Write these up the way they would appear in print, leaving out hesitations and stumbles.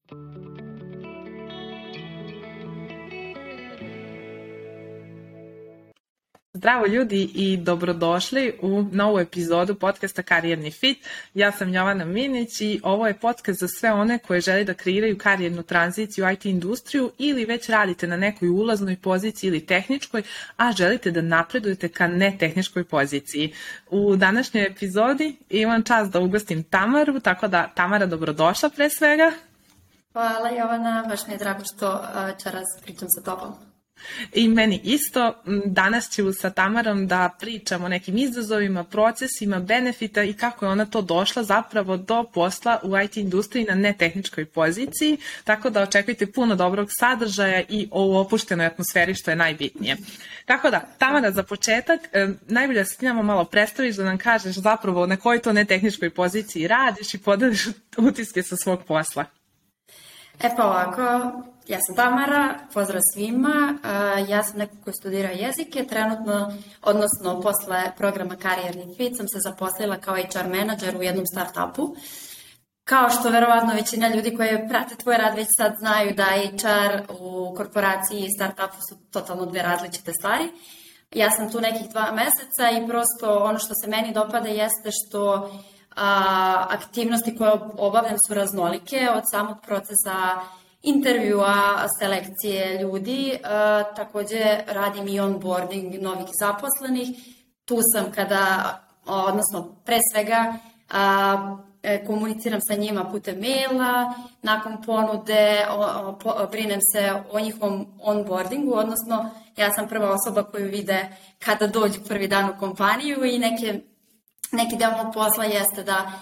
Zdravo ljudi i dobrodošli u novu epizodu podcasta Karijerni fit. Ja sam Jovana Minić i ovo je podcast za sve one koje žele da kreiraju karijernu tranziciju u IT industriju ili već radite na nekoj ulaznoj poziciji ili tehničkoj, a želite da napredujete ka netehničkoj poziciji. U današnjoj epizodi imam čast da ugostim Tamaru, tako da Tamara, dobrodošla pre svega. Hvala Jovana, baš mi je drago što večeras pričam sa tobom. I meni isto. Danas ću sa Tamarom da pričamo o nekim izazovima, procesima, benefita i kako je ona to došla zapravo do posla u IT industriji na netehničkoj poziciji, tako da očekujte puno dobrog sadržaja i o opuštenoj atmosferi što je najbitnije. Tako da, Tamara, za početak, najbolje se njama malo predstaviš da nam kažeš zapravo na kojoj to netehničkoj poziciji radiš i podeliš utiske sa svog posla. Pa ovako, ja sam Tamara, pozdrav svima, ja sam neko koji studira jezike, trenutno, odnosno posle programa Karijerni fit sam se zaposlila kao HR menadžer u jednom startupu. Kao što verovatno većina ljudi koji prate tvoj rad već sad znaju da HR u korporaciji i startupu su totalno dve različite stvari. Ja sam tu nekih 2 meseca i prosto ono što se meni dopada jeste što aktivnosti koje obavljam su raznolike, od samog procesa intervjua, selekcije ljudi, takođe radim i onboarding novih zaposlenih. Tu sam odnosno pre svega komuniciram sa njima putem maila, nakon ponude brinem se o njihovom onboardingu, odnosno ja sam prva osoba koju vide kada dođu prvi dan u kompaniju i neki deo mog posla jeste da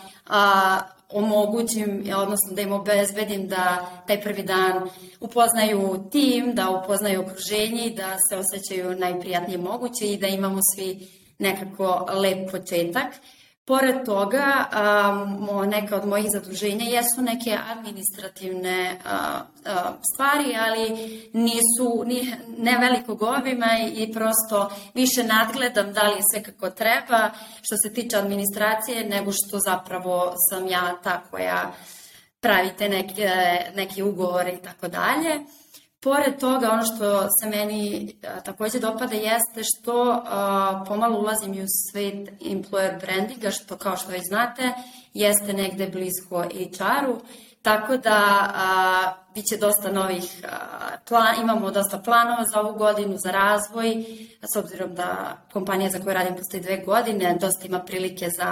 omogućim, odnosno da im obezbedim da taj prvi dan upoznaju tim, da upoznaju okruženje i da se osjećaju najprijatnije moguće i da imamo svi nekako lep početak. Pored toga, neka od mojih zaduženja jesu neke administrativne stvari, ali nisu ne velikog obima i prosto više nadgledam da li je sve kako treba što se tiče administracije nego što zapravo sam ja ta koja pravite neke ugovore i tako dalje. Pored toga, ono što se meni takođe dopada jeste što pomalo ulazim i u svet employer brandinga, što kao što već znate, jeste negde blisko HR-u, tako da biće dosta novih imamo dosta planova za ovu godinu, za razvoj, s obzirom da kompanija za koju radim postoji 2 godine, dosta ima prilike za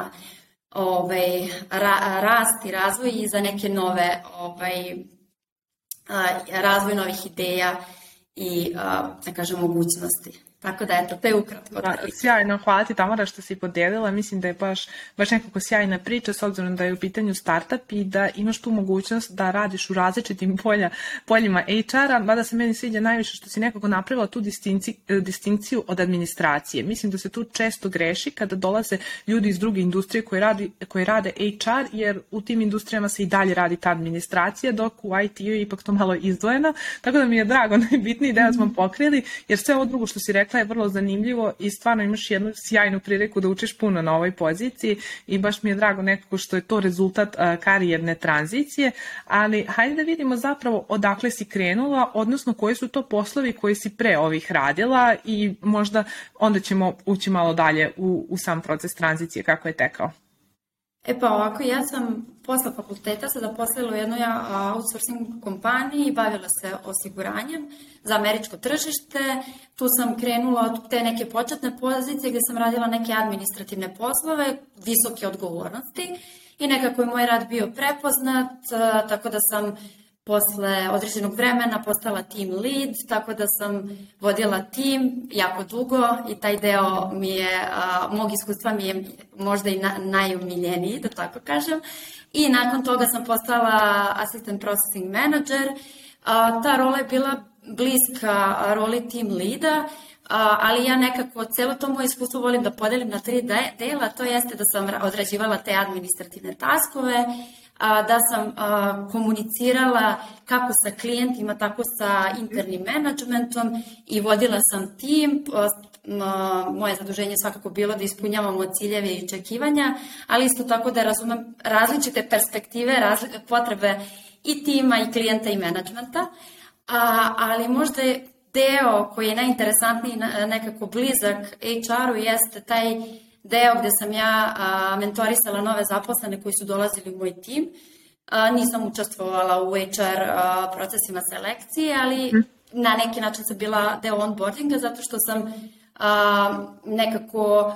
rast i razvoj i za neke nove razvoj novih ideja i, da kažem, mogućnosti. Tako da, eto, to je ukratko. Sjajno, hvala ti Tamara što si podelila. Mislim da je baš nekako sjajna priča s obzirom da je u pitanju startup i da imaš tu mogućnost da radiš u različitim poljima HR-a, mada se meni sviđa najviše što si nekako napravila tu distinkciju od administracije. Mislim da se tu često greši kada dolaze ljudi iz druge industrije koji rade HR, jer u tim industrijama se i dalje radi ta administracija, dok u IT-u je ipak to malo izdvojeno. Tako da mi je drago, najbitniji deo smo pokrili, jer sve ovo drugo što si rekla je vrlo zanimljivo i stvarno imaš jednu sjajnu priliku da učiš puno na ovoj poziciji i baš mi je drago nekako što je to rezultat karijerne tranzicije, ali hajde da vidimo zapravo odakle si krenula, odnosno koji su to poslovi koji si pre ovih radila i možda onda ćemo ući malo dalje u sam proces tranzicije, kako je tekao. Pa ovako, ja sam posle fakulteta se zaposlila u jednoj outsourcing kompaniji i bavila se osiguranjem za američko tržište. Tu sam krenula od te neke početne pozicije gde sam radila neke administrativne poslove, visoke odgovornosti i nekako je moj rad bio prepoznat, tako da sam posle određenog vremena postala team lead, tako da sam vodila tim jako dugo i taj deo mog iskustva mi je možda i najomiljeniji, da tako kažem. I nakon toga sam postala assistant processing manager. Ta rola je bila bliska roli team leada, ali ja nekako celo to moje iskustvo volim da podelim na 3 dela, to jeste da sam odrađivala te administrativne taskove, da sam komunicirala kako sa klijentima, tako sa internim menadžmentom i vodila sam tim. Moje zaduženje je svakako bilo da ispunjavamo ciljeve i očekivanja, ali isto tako da razumem različite perspektive, potrebe i tima i klijenta i menadžmenta, ali možda je deo koji je najinteresantniji, nekako blizak HR-u, jeste taj deo gde sam ja mentorisala nove zaposlene koji su dolazili u moj tim. Nisam učestvovala u HR procesima selekcije, ali na neki način sam bila deo onboardinga zato što sam nekako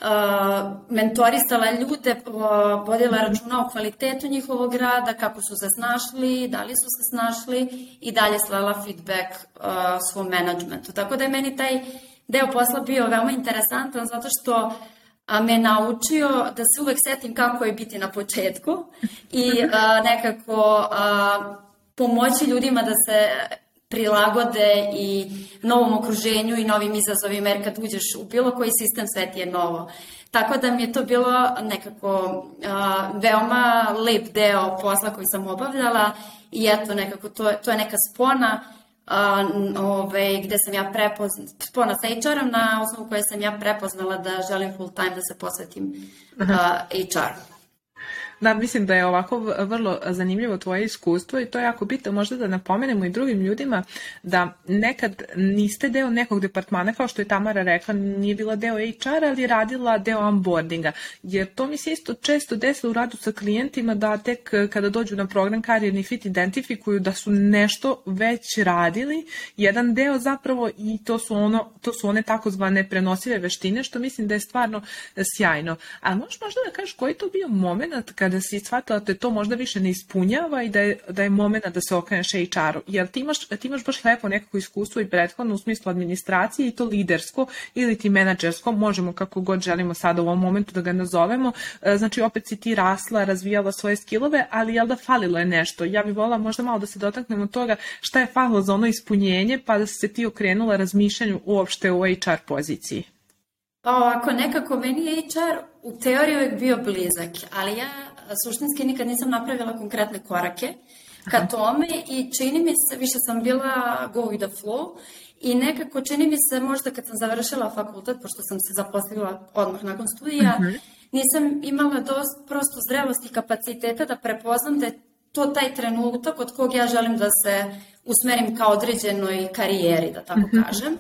mentorisala ljude, vodila računa o kvalitetu njihovog rada, kako su se snašli, da li su se snašli i dalje slala feedback svom menadžmentu. Tako da je meni taj deo posla bio veoma interesantan zato što me naučio da se uvek setim kako je biti na početku i nekako pomoći ljudima da se prilagode i novom okruženju i novim izazovima, jer kad uđeš u bilo koji sistem, sve ti je novo. Tako da mi je to bilo nekako veoma lep deo posla koji sam obavljala i eto nekako to je neka spona gde sam ja spona sa HR-om na osnovu koje sam ja prepoznala da želim full time da se posvetim HR-u. Da, mislim da je ovako vrlo zanimljivo tvoje iskustvo i to je jako bitno možda da napomenemo i drugim ljudima da nekad niste deo nekog departmana, kao što je Tamara rekla, nije bila deo HR, ali je radila deo onboardinga. Jer to mi se isto često desilo u radu sa klijentima da tek kada dođu na program Karijerni fit identifikuju da su nešto već radili, jedan deo zapravo i to su one takozvane prenosive veštine, što mislim da je stvarno sjajno. A možeš možda da kažeš koji je to bio moment kada si shvatila da te to možda više ne ispunjava i da je moment da se okreneš HR-u. Jer ti imaš baš lepo nekako iskustvo i prethodno u smislu administracije i to lidersko ili ti menadžersko, možemo kako god želimo sada u ovom momentu da ga nazovemo. Znači opet si ti rasla, razvijala svoje skillove, ali jel da falilo je nešto? Ja bih volila možda malo da se dotaknemo toga šta je falilo za ono ispunjenje pa da si se ti okrenula razmišljanju uopšte u HR poziciji. Pa ovako, nekako meni je HR u teoriji uvijek bio blizak, ali ja suštinski nikad nisam napravila konkretne korake ka tome i čini mi se, više sam bila go with the flow i nekako čini mi se možda kad sam završila fakultet, pošto sam se zaposlila odmah nakon studija, nisam imala dosta prosto zrelosti i kapaciteta da prepoznam da je to taj trenutak od kog ja želim da se usmerim ka određenoj karijeri, da tako kažem.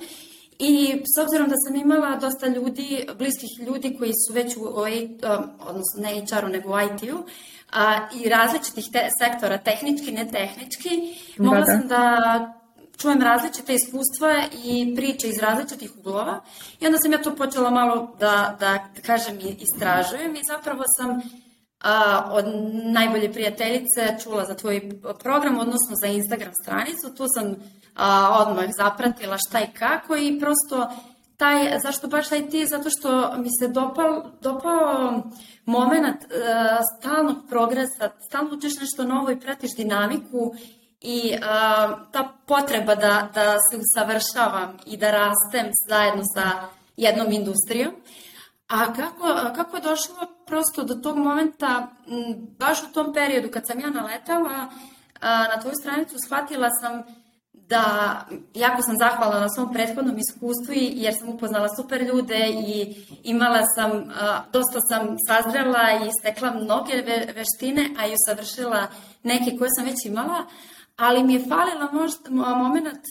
I s obzirom da sam imala dosta ljudi, bliskih ljudi koji su već odnosno ne HR-u nego u IT-u i različitih sektora, tehnički, ne tehnički, mogla sam da čujem različite iskustva i priče iz različitih uglova i onda sam ja to počela malo da kažem istražujem i zapravo sam od najbolje prijateljice čula za tvoj program, odnosno za Instagram stranicu, tu sam odmah zapratila šta i kako i prosto zašto baš taj ti? Zato što mi se dopao moment stalnog progresa, stalno učiš nešto novo i pratiš dinamiku i ta potreba da se usavršavam i da rastem zajedno sa jednom industrijom. A kako je došlo prosto do tog momenta, baš u tom periodu kad sam ja naletala na tvoju stranicu, shvatila sam da jako sam zahvalna na svom prethodnom iskustvu jer sam upoznala super ljude i imala sam, dosta sam sazrela i stekla mnoge veštine, a i usavršila neke koje sam već imala, ali mi je falila možda moment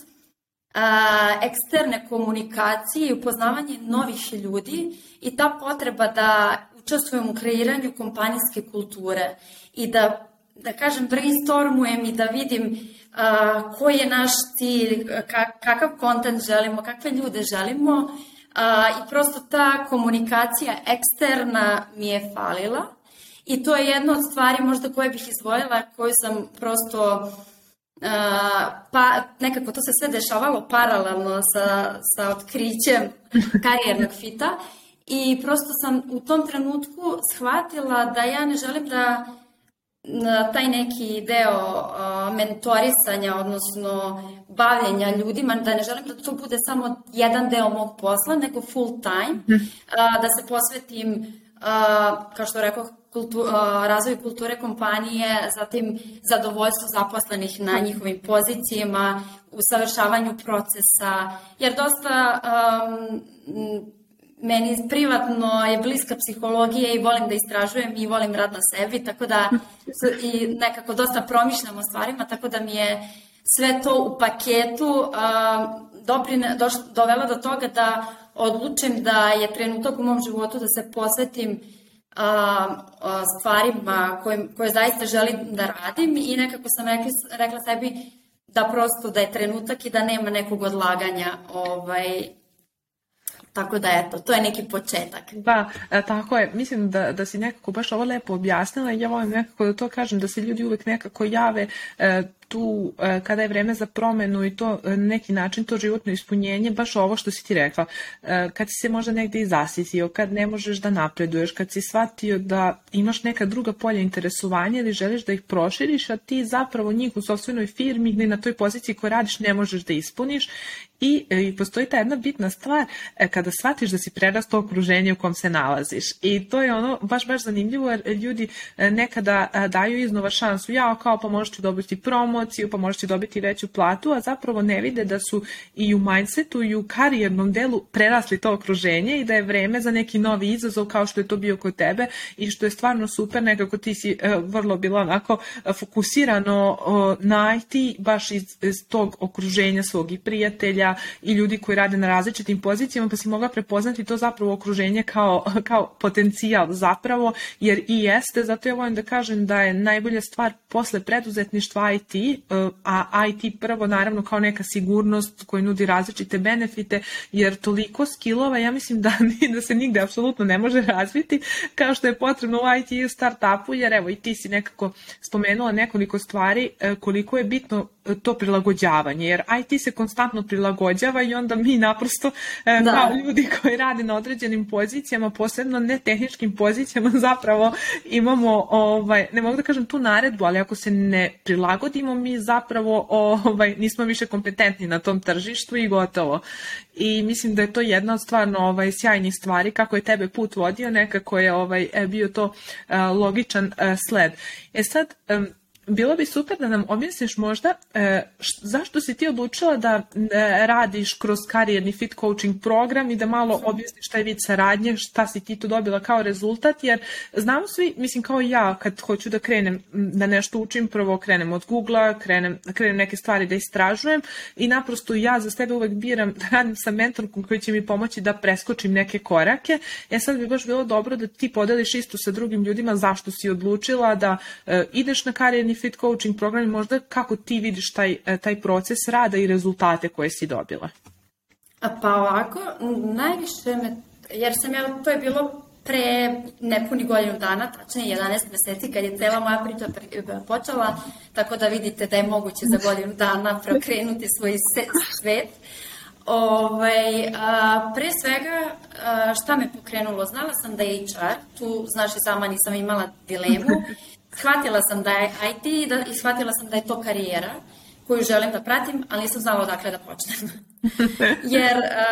eksterne komunikacije i upoznavanje novih ljudi i ta potreba da učestvujem u kreiranju kompanijske kulture i da kažem brainstormujem i da vidim koji je naš cilj, kakav kontent želimo, kakve ljude želimo i prosto ta komunikacija eksterna mi je falila i to je jedna od stvari možda koje bih izdvojila, koju sam prosto pa nekako to se sve dešavalo paralelno sa otkrićem karijernog fita i prosto sam u tom trenutku shvatila da ja ne želim da taj neki deo mentorisanja, odnosno bavljenja ljudima, da ne želim da to bude samo jedan deo mog posla, nego full time, da se posvetim, kao što rekao, razvoju kulture kompanije, zatim zadovoljstvu zaposlenih na njihovim pozicijama, usavršavanju procesa, jer dosta meni privatno je bliska psihologija i volim da istražujem i volim rad na sebi, tako da i nekako dosta promišljam o stvarima, tako da mi je sve to u paketu dovela do toga da odlučim da je trenutak u mom životu da se posvetim stvarima koje zaista želim da radim i nekako sam rekla sebi da prosto da je trenutak i da nema nekog odlaganja. Tako da eto, to je neki početak. Da, tako je. Mislim da si nekako baš ovo lepo objasnila i ja volim nekako da to kažem, da se ljudi uvek nekako jave tu kada je vreme za promenu i to neki način, to životno ispunjenje, baš ovo što si ti rekla. Kad si se možda negde i zasitio, kad ne možeš da napreduješ, kad si shvatio da imaš neka druga polja interesovanja ili želiš da ih proširiš, a ti zapravo njih u sopstvenoj firmi ili na toj poziciji koju radiš ne možeš da ispuniš. I postoji ta jedna bitna stvar kada shvatiš da si prerastao okruženje u kom se nalaziš. I to je ono baš zanimljivo jer ljudi nekada daju iznova šansu. Kao pa možeš dobiti promociju, pa možeš dobiti veću platu, a zapravo ne vide da su i u mindsetu i u karijernom delu prerasli to okruženje i da je vreme za neki novi izazov kao što je to bio kod tebe i što je stvarno super, nekako ti si vrlo bila onako fokusirano na IT baš iz tog okruženja svog i prijatelja i ljudi koji rade na različitim pozicijama, pa si mogla prepoznati to zapravo okruženje kao potencijal zapravo, jer i jeste, zato ja volim da kažem da je najbolja stvar posle preduzetništva IT, a IT prvo naravno kao neka sigurnost koja nudi različite benefite, jer toliko skillova, ja mislim da se nigde apsolutno ne može razviti kao što je potrebno u IT i u startupu, jer evo i ti si nekako spomenula nekoliko stvari koliko je bitno to prilagođavanje, jer IT se konstantno prilagođava i onda mi naprosto kao ljudi koji rade na određenim pozicijama, posebno ne tehničkim pozicijama, zapravo imamo, ne mogu da kažem tu naredbu, ali ako se ne prilagodimo, mi zapravo nismo više kompetentni na tom tržištu i gotovo. I mislim da je to jedna od stvarno sjajnih stvari, kako je tebe put vodio, nekako je bio to logičan sled. Sad, bilo bi super da nam objasniš možda zašto si ti odlučila da radiš kroz karijerni fit coaching program i da malo objasniš taj vid saradnje, šta si ti tu dobila kao rezultat, jer znamo svi, mislim kao ja, kad hoću da krenem da nešto učim, prvo krenem od Google-a, krenem neke stvari da istražujem i naprosto ja za sebe uvek biram da radim sa mentorkom koji će mi pomoći da preskočim neke korake. Sad bi baš bilo dobro da ti podeliš isto sa drugim ljudima zašto si odlučila da ideš na karijerni fit coaching program i možda kako ti vidiš taj proces rada i rezultate koje si dobila. Pa ovako, najviše jer to je bilo pre nepuni godinu dana, tačnije 11 meseci kad je cela moja priča počela, tako da vidite da je moguće za godinu dana prokrenuti svoj svet. Pre svega, šta me pokrenulo? Znala sam da je HR, tu znaš i sama nisam imala dilemu, shvatila sam da je IT i shvatila sam da je to karijera koju želim da pratim, ali nisam znala odakle da počnem. Jer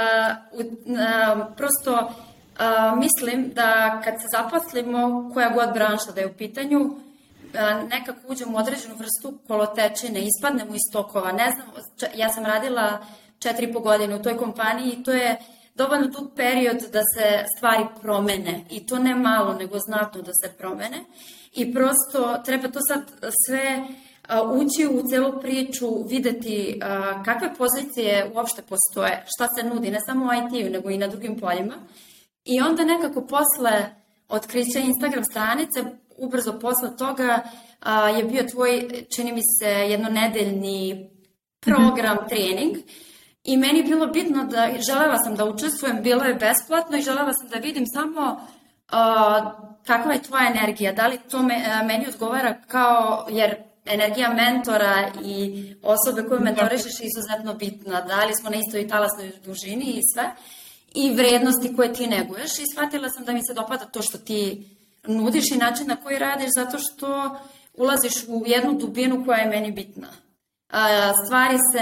prosto mislim da kad se zaposlimo, koja god branša da je u pitanju, nekako uđemo u određenu vrstu kolotečine, ispadnemo iz tokova. Ne znam, ja sam radila 4,5 godine u toj kompaniji i to je dovoljno dug period da se stvari promene. I to ne malo, nego znatno da se promene. I prosto treba to sad sve ući u celu priču, videti kakve pozicije uopšte postoje, šta se nudi, ne samo u IT-u, nego i na drugim poljima. I onda nekako posle otkrića Instagram stranice, ubrzo posle toga je bio tvoj, čini mi se, jednonedeljni program, trening. I meni je bilo bitno da, želela sam da učestvujem, bilo je besplatno i želela sam da vidim samo kakva je tvoja energija, da li to meni odgovara jer energija mentora i osobe koju mentorišeš je izuzetno bitna, da li smo na istoj talasnoj dužini i sve, i vrednosti koje ti neguješ i shvatila sam da mi se dopada to što ti nudiš i način na koji radiš zato što ulaziš u jednu dubinu koja je meni bitna. Stvari se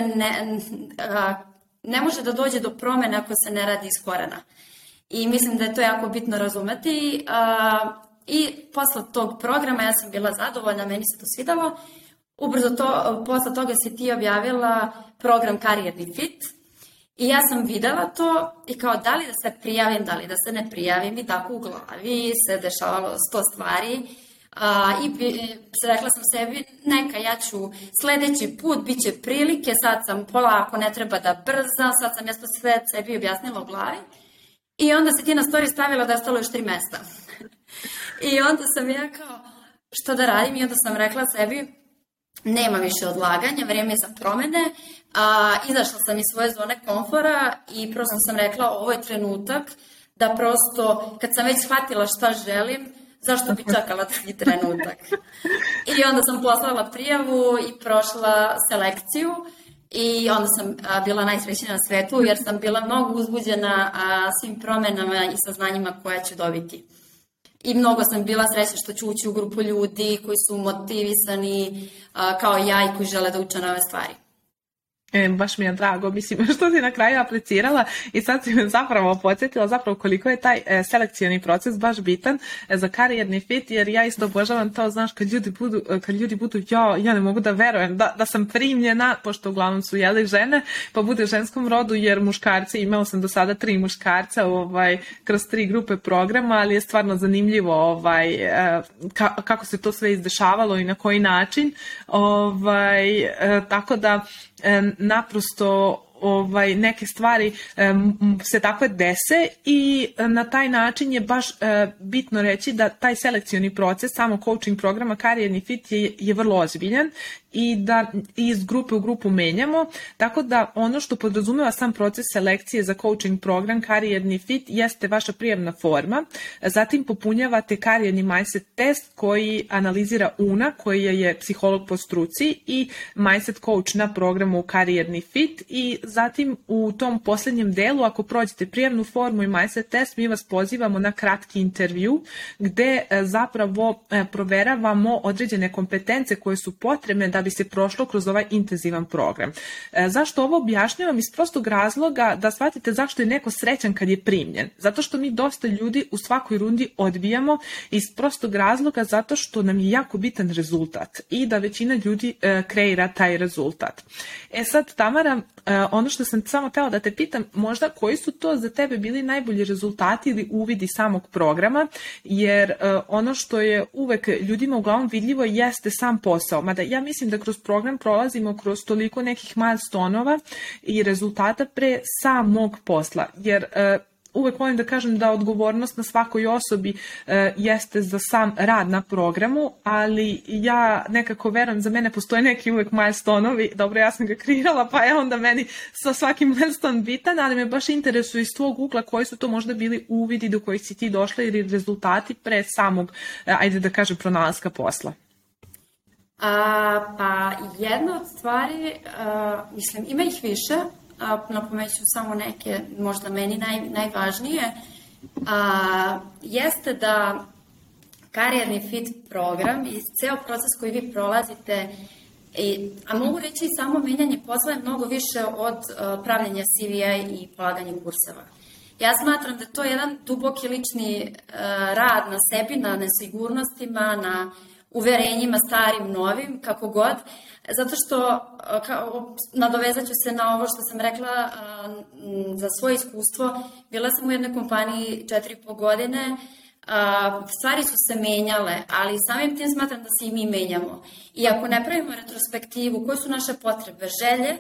ne može da dođe do promene ako se ne radi iz korena. I mislim da je to jako bitno razumeti. I posle tog programa ja sam bila zadovoljna, meni se to svidalo. Ubrzo posle toga si ti objavila program Karijerni fit. I ja sam videla to i kao da li da se prijavim, da li da se ne prijavim i tako u glavi se dešavalo 100 stvari. Rekla sam sebi, neka, ja ću sledeći put, bit će prilike, sad sam polako, ne treba da brzam, sad sam ja to sve sebi objasnila u glavi. I onda se ti na story stavila da je ostalo još 3 mesta. I onda sam ja kao, što da radim? I onda sam rekla sebi, nema više odlaganja, vrijeme je za promene. Izašla sam iz svoje zone komfora i prosto sam rekla, ovo je trenutak da prosto, kad sam već shvatila šta želim, zašto bi čekala drugi trenutak? I onda sam poslala prijavu i prošla selekciju i onda sam bila najsrećnija na svetu jer sam bila mnogo uzbuđena svim promenama i saznanjima koja ću dobiti. I mnogo sam bila srećna što ću ući u grupu ljudi koji su motivisani kao ja i koji žele da uče nove stvari. Baš mi je drago, mislim, što si na kraju aplicirala i sad si me zapravo podsjetila zapravo koliko je taj selekcioni proces baš bitan za karijerni fit, jer ja isto obožavam to, znaš, kad ljudi budu, ja ne mogu da verujem da sam primljena, pošto uglavnom su žene, pa bude u ženskom rodu, jer muškarci, imala sam do sada 3 muškarca kroz 3 grupe programa, ali je stvarno zanimljivo kako se to sve izdešavalo i na koji način, tako da naprosto neke stvari se takve dese i na taj način je baš bitno reći da taj selekcioni proces samo coaching programa Karijerni fit je vrlo ozbiljan i da iz grupe u grupu menjamo, tako da ono što podrazumeva sam proces selekcije za coaching program Karijerni fit jeste vaša prijavna forma, zatim popunjavate karijerni mindset test koji analizira Una, koji je psiholog po struci i mindset coach na programu Karijerni fit, i zatim u tom posljednjem delu ako prođete prijavnu formu i mindset test, mi vas pozivamo na kratki intervju gde zapravo proveravamo određene kompetence koje su potrebne da bi se prošlo kroz ovaj intenzivan program. Zašto ovo objašnjavam? Iz prostog razloga da shvatite zašto je neko srećan kad je primljen. Zato što mi dosta ljudi u svakoj rundi odbijamo iz prostog razloga zato što nam je jako bitan rezultat i da većina ljudi kreira taj rezultat. Sad, Tamara, ono što sam samo htela da te pitam, možda koji su to za tebe bili najbolji rezultati ili uvidi samog programa, jer ono što je uvek ljudima uglavnom vidljivo jeste sam posao, mada ja mislim da kroz program prolazimo kroz toliko nekih milestonova i rezultata pre samog posla, jer uvek volim da kažem da odgovornost na svakoj osobi jeste za sam rad na programu, ali ja nekako verujem, za mene postoje neki uvek milestonovi, dobro, ja sam ga kreirala, pa je onda meni sa svakim milestone bitan, ali me baš interesuje iz tvog ugla koji su to možda bili uvidi do kojih si ti došla ili rezultati pre samog, ajde da kažem, pronalaska posla. Pa jedna od stvari, mislim, ima ih više, napomeću samo neke, možda meni najvažnije, jeste da Karijerni fit program i ceo proces koji vi prolazite, a mogu reći i samo menjanje posla je mnogo više od pravljenja CV-a i polaganja kurseva. Ja smatram da je to jedan duboki lični rad na sebi, na nesigurnostima, na uverenjima starim, novim, kako god, zato što nadovezat ću se na ovo što sam rekla za svoje iskustvo. Bila sam u jednoj kompaniji 4,5 godine, stvari su se menjale, ali samim tim smatram da se i mi menjamo. I ako ne pravimo retrospektivu, koje su naše potrebe, želje,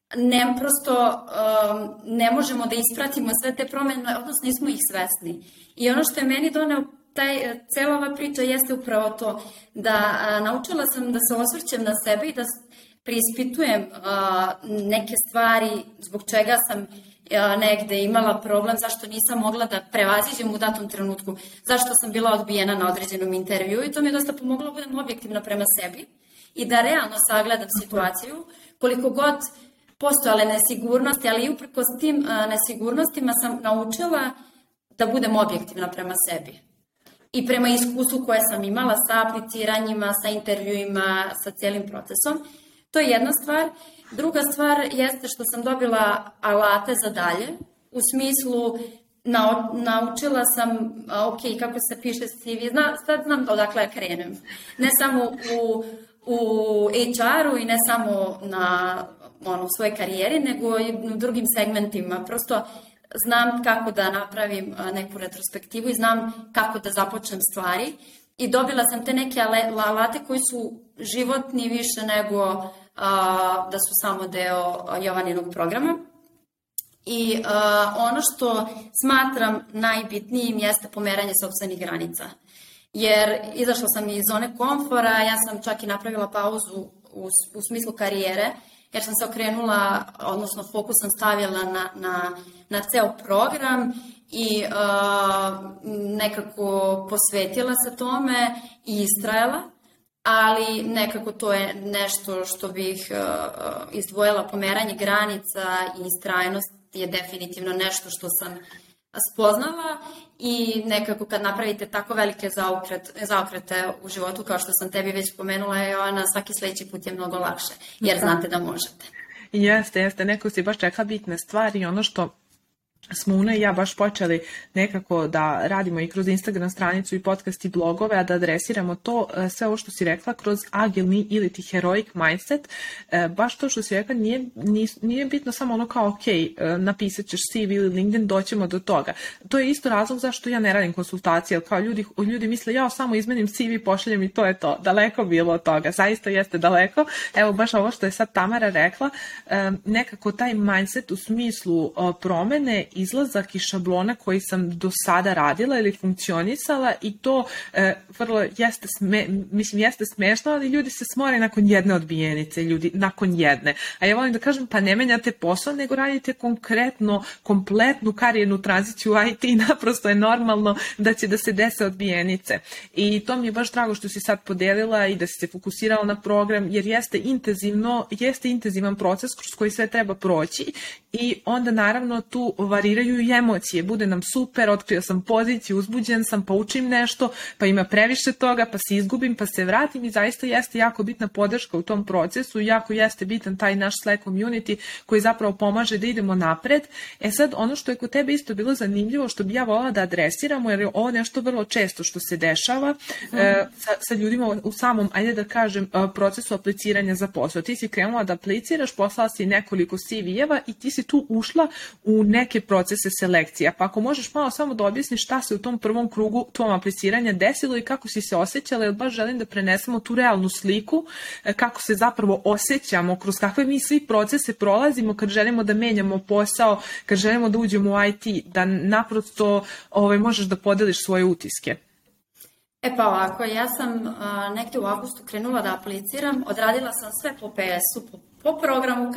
ne možemo da ispratimo sve te promene, odnosno nismo ih svesni. I ono što je meni doneo cela ova priča jeste upravo to, da naučila sam da se osvrćem na sebe i da preispitujem neke stvari zbog čega sam negde imala problem, zašto nisam mogla da prevaziđem u datom trenutku, zašto sam bila odbijena na određenom intervju, i to mi je dosta pomoglo da budem objektivna prema sebi i da realno sagledam situaciju, koliko god postojale nesigurnosti, ali i uprkos tim nesigurnostima sam naučila da budem objektivna prema sebi. I prema iskustvu koje sam imala sa apliciranjima, sa intervjuima, sa cijelim procesom. To je jedna stvar. Druga stvar jeste što sam dobila alate za dalje. U smislu, naučila sam, ok, kako se piše CV, sad znam odakle krenem. Ne samo u HR-u i ne samo u svojoj karijeri, nego i u drugim segmentima. Prosto znam kako da napravim neku retrospektivu i znam kako da započnem stvari. I dobila sam te neke alate koji su životni više nego da su samo deo Jovaninog programa. I ono što smatram najbitnijim jeste pomeranje sopstvenih granica. Jer izašla sam iz zone komfora, ja sam čak i napravila pauzu u smislu karijere, jer sam se okrenula, odnosno fokus sam stavila na ceo program i nekako posvetila se tome i istrajala, ali nekako to je nešto što bih izdvojila, pomeranje granica i istrajnost je definitivno nešto što sam spoznala i nekako kad napravite tako velike zaokrete u životu kao što sam tebi već spomenula, Jovana, svaki sledeći put je mnogo lakše, jer znate da možete. Jeste, neko si baš čeka bitne stvari i ono što smo Una i ja baš počeli nekako da radimo i kroz Instagram stranicu i podcast i blogove, a da adresiramo to, sve ovo što si rekla, kroz agilni ili ti heroic mindset, baš to što si rekla nije bitno samo ono kao ok, napisat ćeš CV ili LinkedIn, doćemo do toga. To je isto razlog zašto ja ne radim konsultacije, jer kao ljudi misle ja samo izmenim CV, pošaljem i to je to. Daleko bilo od toga, zaista jeste daleko. Evo baš ovo što je sad Tamara rekla, nekako taj mindset u smislu promene, izlazak iz šablona koji sam do sada radila ili funkcionisala i to vrlo jeste smešno, ali ljudi se smore nakon jedne odbijenice, nakon jedne. A ja volim da kažem, pa ne menjate posao, nego radite kompletnu karijernu tranziciju u IT i naprosto je normalno da će da se dese odbijenice. I to mi je baš drago što si sad podelila i da si se fokusirala na program, jer jeste intenzivan proces kroz koji sve treba proći i onda naravno tu variraju i emocije, bude nam super, otkrio sam poziciju, uzbuđen sam, pa učim nešto, pa ima previše toga, pa se izgubim, pa se vratim i zaista jeste jako bitna podrška u tom procesu, jako jeste bitan taj naš Slack community koji zapravo pomaže da idemo napred. Sad, ono što je kod tebe isto bilo zanimljivo, što bi ja volala da adresiramo, jer je ovo nešto vrlo često što se dešava sa ljudima u samom, ajde da kažem, procesu apliciranja za posao. Ti si krenula da apliciraš, poslala si nekoliko CV-eva i ti si tu ušla u neke procese selekcija. Pa ako možeš malo samo da objasniš šta se u tom prvom krugu tvom apliciranja desilo i kako si se osjećala, jer baš želim da prenesemo tu realnu sliku, kako se zapravo osjećamo, kroz kakve mi svi procese prolazimo kad želimo da menjamo posao, kad želimo da uđemo u IT, da naprosto možeš da podeliš svoje utiske. Pa ovako, ja sam negdje u avgustu krenula da apliciram, odradila sam sve po PS-u, po programu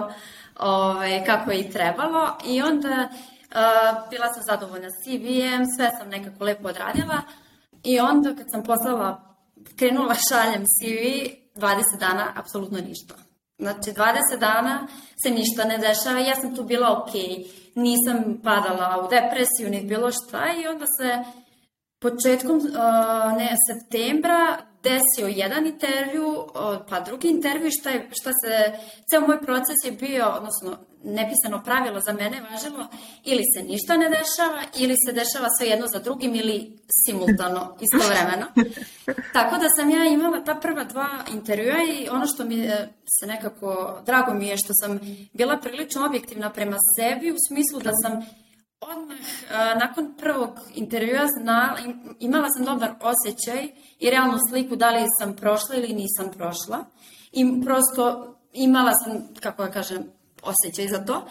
kako je i trebalo i onda bila sam zadovoljna CV-em, sve sam nekako lepo odradila i onda kad sam krenula šaljem CV, 20 dana apsolutno ništa. Znači 20 dana se ništa ne dešava, ja sam tu bila ok, nisam padala u depresiju ni bilo šta i onda se početkom septembra desio jedan intervju, pa drugi intervju, ceo moj proces je bio, odnosno nepisano pravilo za mene važilo, ili se ništa ne dešava, ili se dešava sve jedno za drugim, ili simultano, istovremeno. Tako da sam ja imala ta prva dva intervjua i ono što mi se nekako, drago mi je što sam bila prilično objektivna prema sebi, u smislu da sam odmah nakon prvog intervjua imala sam dobar osjećaj i realnu sliku da li sam prošla ili nisam prošla. I prosto imala sam, kako da kažem, osjećaj za to.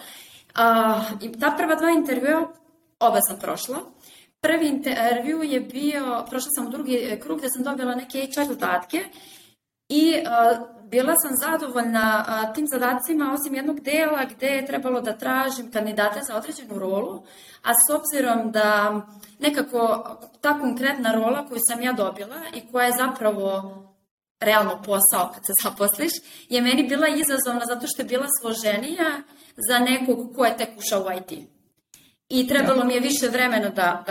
I ta prva dva intervjua, oba sam prošla. Prvi intervju je bio, prošla sam u drugi krug gde sam dobila neke HR zadatke i bila sam zadovoljna tim zadacima, osim jednog dela gde je trebalo da tražim kandidate za određenu rolu, a s obzirom da nekako ta konkretna rola koju sam ja dobila i koja je zapravo realno posao kad se zaposliš, je meni bila izazovna zato što je bila složenija za nekog ko je tek ušao u IT. I trebalo mi je više vremena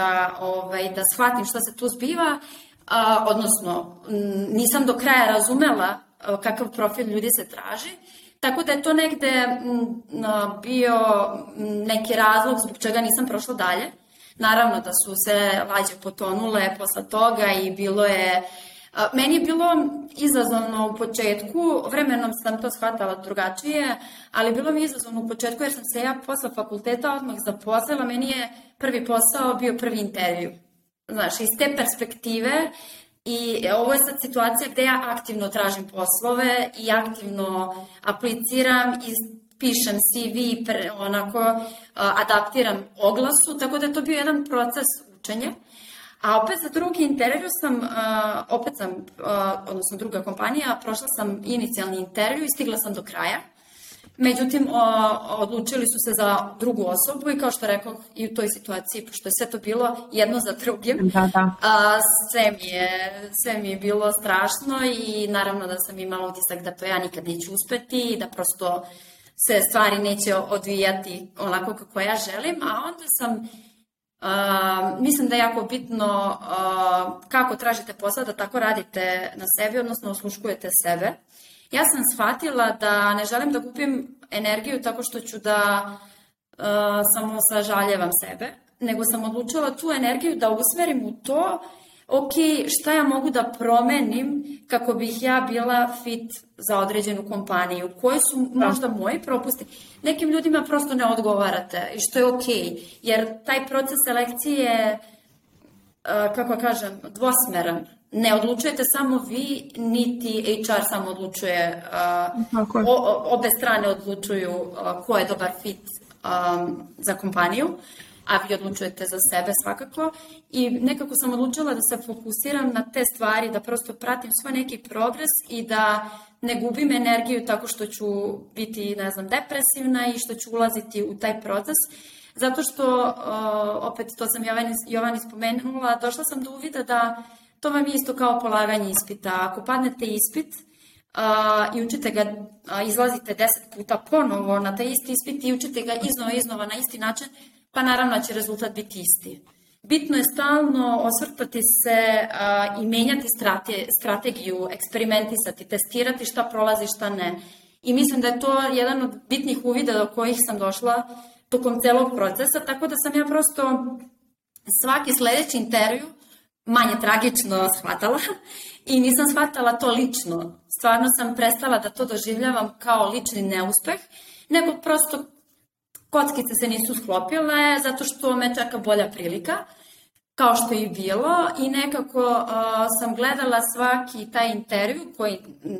da shvatim šta se tu zbiva, odnosno nisam do kraja razumela kakav profil ljudi se traži, tako da je to negde bio neki razlog zbog čega nisam prošla dalje. Naravno da su se lađe potonule posle toga i bilo je Meni je bilo izazovno u početku, vremenom sam to shvatala drugačije, ali bilo mi je izazovno u početku jer sam se ja posle fakulteta odmah zaposlila, meni je prvi posao bio prvi intervju. Znaš, iz te perspektive i ovo je sad situacija gde ja aktivno tražim poslove i aktivno apliciram i pišem CV, adaptiram oglasu, tako da je to bio jedan proces učenja. A opet za drugi intervju odnosno druga kompanija, prošla sam inicijalni intervju i stigla sam do kraja. Međutim, odlučili su se za drugu osobu i kao što rekao i u toj situaciji, pošto je sve to bilo jedno za drugim, sve mi je bilo strašno i naravno da sam imala utisak da to ja nikad neću uspeti i da prosto se stvari neće odvijati onako kako ja želim, a onda sam mislim da je jako bitno kako tražite posao da tako radite na sebi, odnosno osluškujete sebe. Ja sam shvatila da ne želim da gubim energiju tako što ću da samo sažaljevam sebe, nego sam odlučila tu energiju da usmerim u to, ok, šta ja mogu da promenim kako bih ja bila fit za određenu kompaniju, koji su možda moji propusti. Nekim ljudima prosto ne odgovarate i što je ok, jer taj proces selekcije je, kako kažem, dvosmeran. Ne odlučujete samo vi, niti HR samo odlučuje, obe strane odlučuju ko je dobar fit za kompaniju, a vi odlučujete za sebe svakako. I nekako sam odlučila da se fokusiram na te stvari, da prosto pratim svoj neki progres i da ne gubim energiju tako što ću biti, depresivna i što ću ulaziti u taj proces. Zato što, opet to sam Jovani spomenula, došla sam do uvida da to vam je isto kao polaganje ispita. Ako padnete ispit i učite ga, izlazite 10 puta ponovo na taj isti ispit i učite ga iznova na isti način, pa naravno će rezultat biti isti. Bitno je stalno osvrtati se i menjati strategiju, eksperimentisati, testirati šta prolazi, šta ne. I mislim da je to jedan od bitnih uvida do kojih sam došla tokom celog procesa, tako da sam ja prosto svaki sledeći intervju manje tragično shvatala i nisam shvatala to lično. Stvarno sam prestala da to doživljavam kao lični neuspeh, nego prosto kockice se nisu sklopile zato što me čeka bolja prilika, kao što je i bilo, i nekako sam gledala svaki taj intervju koji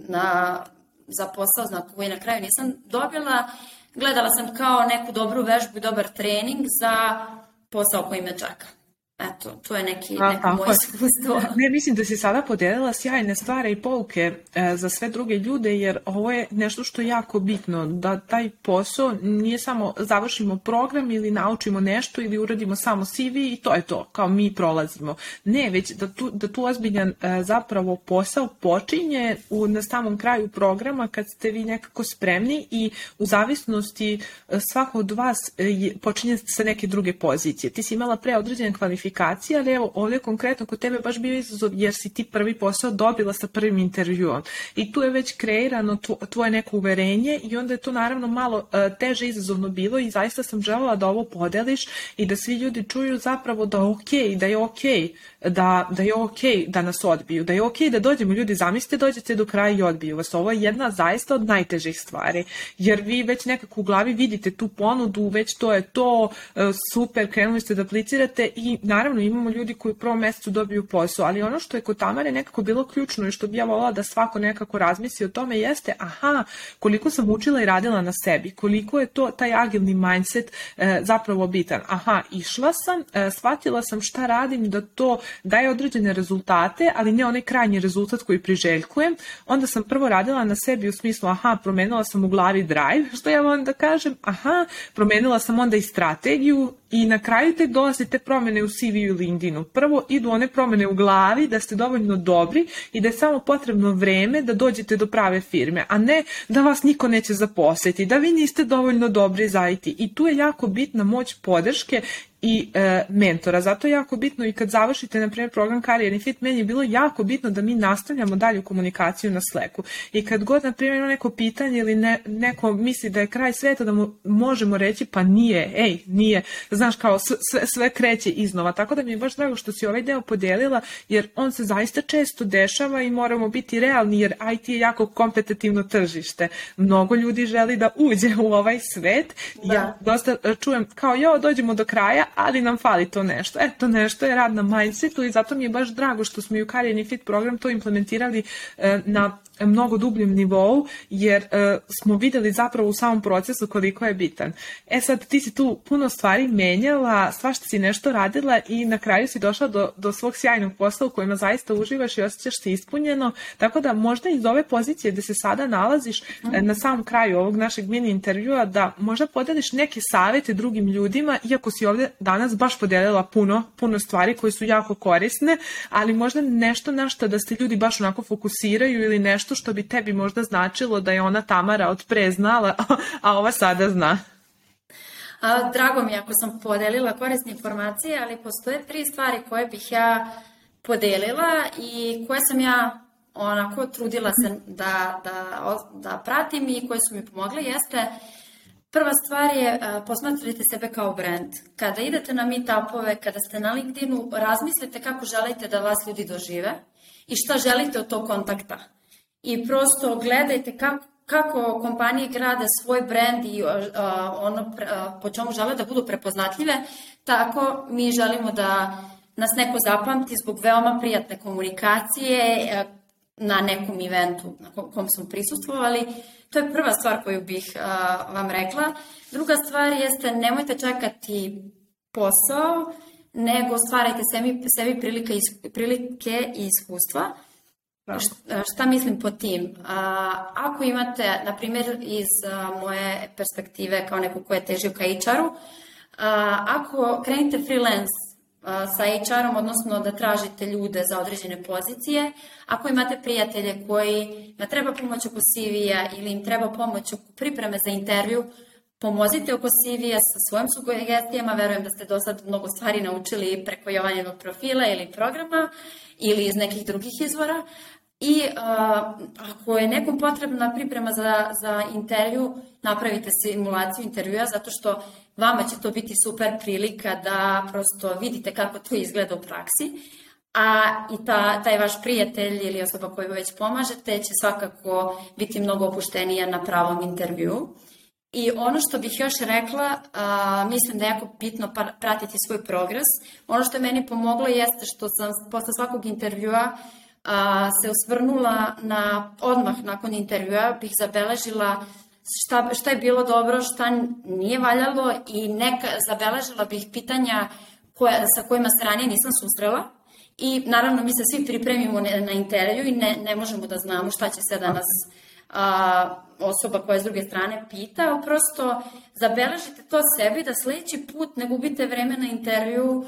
za posao koji na kraju nisam dobila, gledala sam kao neku dobru vežbu i dobar trening za posao koji me čeka. Eto, to je neko moje iskustvo. Ne, mislim da si sada podelila sjajne stvari i pouke za sve druge ljude, jer ovo je nešto što je jako bitno, da taj posao nije samo završimo program ili naučimo nešto ili uradimo samo CV i to je to, kao mi prolazimo. Ne, već da tu ozbiljan zapravo posao počinje na samom kraju programa kad ste vi nekako spremni i u zavisnosti svako od vas počinje sa neke druge pozicije. Ti si imala pre određene kvalifikacije, ali evo ovdje konkretno kod tebe baš bio izazov jer si ti prvi posao dobila sa prvim intervjuom i tu je već kreirano tvoje neko uverenje i onda je to naravno malo teže izazovno bilo i zaista sam želela da ovo podeliš i da svi ljudi čuju zapravo da je okej, da je okej, da je okej da nas odbiju, da je okej da dođemo, ljudi zamislite dođete do kraja i odbiju vas. Ovo je jedna zaista od najtežih stvari jer vi već nekako u glavi vidite tu ponudu, već to je to, super, krenuli ste da aplicirate i naravno imamo ljudi koji u prvom mesecu dobiju posao, ali ono što je kod Tamare nekako bilo ključno i što bi ja volila da svako nekako razmisli o tome jeste, koliko sam učila i radila na sebi, koliko je to taj agilni mindset zapravo bitan. Išla sam, shvatila sam šta radim, da to daje određene rezultate, ali ne onaj krajnji rezultat koji priželjkujem. Onda sam prvo radila na sebi u smislu, promenila sam u glavi drive, što ja volim da kažem, promenila sam onda i strategiju i na kraju tek dolaze te promene u CV-u i LinkedInu. Prvo idu one promene u glavi da ste dovoljno dobri i da je samo potrebno vreme da dođete do prave firme, a ne da vas niko neće zaposliti, da vi niste dovoljno dobri za IT. I tu je jako bitna moć podrške i mentora. Zato je jako bitno i kad završite, na primjer, program Karijerni fit, meni je bilo jako bitno da mi nastavljamo dalju komunikaciju na Slacku. I kad god, na primjer, ima neko pitanje ili neko misli da je kraj sveta, da mu možemo reći pa nije, nije, znaš, kao sve kreće iznova. Tako da mi je baš drago što si ovaj deo podijelila, jer on se zaista često dešava i moramo biti realni, jer IT je jako kompetitivno tržište. Mnogo ljudi želi da uđe u ovaj svet. Da. Ja dosta čujem kao dođemo do kraja, ali nam fali to nešto. To nešto je rad na mindsetu i zato mi je baš drago što smo i u Karijerni fit program to implementirali na mnogo dubljem nivou, jer smo videli zapravo u samom procesu koliko je bitan. Sad ti si tu puno stvari menjala, svašta si nešto radila i na kraju si došla do svog sjajnog posla u kojima zaista uživaš i osjećaš se ispunjeno, tako da možda iz ove pozicije gde se sada nalaziš na samom kraju ovog našeg mini intervjua, da možda podeliš neke savete drugim ljudima, iako si ovde danas baš podelila puno stvari koje su jako korisne, ali možda nešto na što da se ljudi baš onako fokusiraju ili nešto što bi tebi možda značilo da je ona Tamara od pre znala, a ova sada zna. Drago mi je ako sam podelila korisne informacije, ali postoje 3 stvari koje bih ja podelila i koje sam ja onako trudila se da pratim i koje su mi pomogle. Prva stvar je posmatrajte sebe kao brand. Kada idete na meetupove, kada ste na LinkedInu, razmislite kako želite da vas ljudi dožive i šta želite od tog kontakta. I prosto gledajte kako kompanije grade svoj brand i ono po čemu žele da budu prepoznatljive, tako mi želimo da nas neko zapamti zbog veoma prijatne komunikacije na nekom eventu na kom smo prisustvovali. To je prva stvar koju bih vam rekla. Druga stvar jeste nemojte čekati posao, nego stvarajte sebi prilike i iskustva. Šta mislim po tim? Ako imate, na primjer, iz moje perspektive kao neko ko je težio ka HR-u, ako krenete freelance sa HR-om, odnosno da tražite ljude za određene pozicije, ako imate prijatelje kojima treba pomoć oko CV-a ili im treba pomoć oko pripreme za intervju, pomozite oko CV-a sa svojim sugestijama, verujem da ste do sad mnogo stvari naučili preko Jovanjinog profila ili programa ili iz nekih drugih izvora. I ako je nekom potrebna priprema za intervju, napravite simulaciju intervjua, zato što vama će to biti super prilika da prosto vidite kako to izgleda u praksi. I taj vaš prijatelj ili osoba koju već pomažete će svakako biti mnogo opuštenija na pravom intervjuu. I ono što bih još rekla, mislim da je jako bitno pratiti svoj progres. Ono što je meni pomoglo jeste što sam posle svakog intervjua se osvrnula odmah nakon intervjua, bih zabeležila šta je bilo dobro, šta nije valjalo i zabeležila bih pitanja sa kojima se ranije nisam susrela. I naravno mi se svi pripremimo na intervju i ne možemo da znamo šta će se danas osoba koja je s druge strane pita, prosto zabeležite to sebi da sledeći put ne gubite vreme na intervju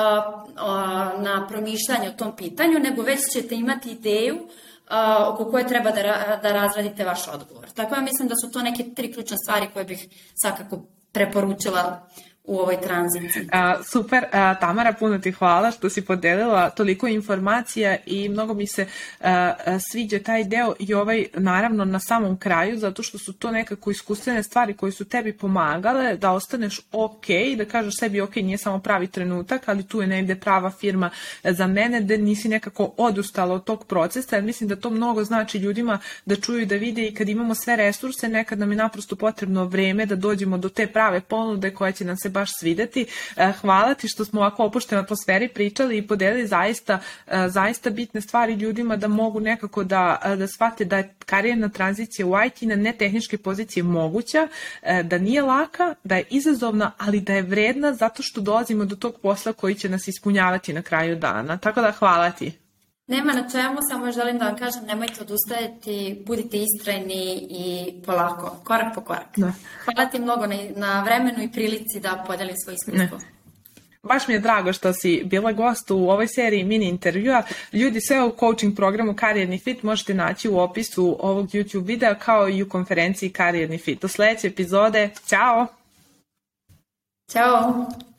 na promišljanje o tom pitanju, nego već ćete imati ideju oko koje treba da razradite vaš odgovor. Tako ja mislim da su to neke 3 ključne stvari koje bih svakako preporučila u ovoj tranziciji. Super, Tamara, puno ti hvala što si podelila toliko informacija i mnogo mi se sviđa taj deo i ovaj naravno na samom kraju, zato što su to nekako iskustvene stvari koje su tebi pomagale da ostaneš ok, da kažeš sebi ok, nije samo pravi trenutak, ali tu je negde prava firma za mene, da nisi nekako odustala od tog procesa, jer mislim da to mnogo znači ljudima da čuju i da vide i kad imamo sve resurse, nekad nam je naprosto potrebno vreme da dođemo do te prave ponude koja će nam se baš svideti. Hvala ti što smo ovako opušteno atmosferi pričali i podelili zaista bitne stvari ljudima da mogu nekako da shvate da je karijerna tranzicija u IT na netehničke pozicije moguća, da nije laka, da je izazovna, ali da je vredna zato što dolazimo do tog posla koji će nas ispunjavati na kraju dana. Tako da hvala ti. Nema na čemu, samo želim da vam kažem, nemojte odustajati, budite istrajni i polako, korak po korak. Da. Hvala ti mnogo na vremenu i prilici da podelim svoje iskustvo. Baš mi je drago što si bila gost u ovoj seriji mini intervjua. Ljudi, sve u coaching programu Karijerni fit možete naći u opisu ovog YouTube videa kao i u konferenciji Karijerni fit. Do sledeće epizode. Ćao! Ćao!